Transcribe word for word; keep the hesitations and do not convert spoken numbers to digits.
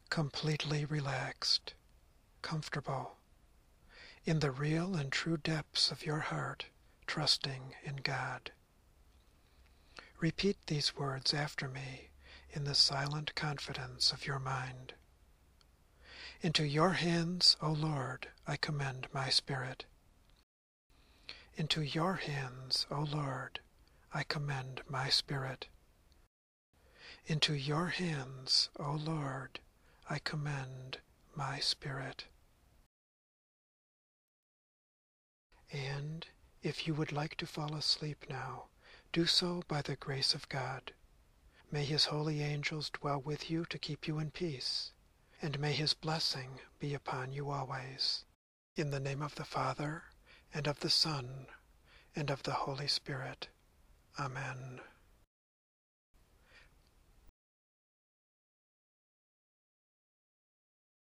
completely relaxed, comfortable, in the real and true depths of your heart, trusting in God. Repeat these words after me in the silent confidence of your mind. Into your hands, O Lord, I commend my spirit. Into your hands, O Lord, I commend my spirit. Into your hands, O Lord, I commend my spirit. And if you would like to fall asleep now, do so by the grace of God. May His holy angels dwell with you to keep you in peace, and may His blessing be upon you always. In the name of the Father, and of the Son, and of the Holy Spirit. Amen.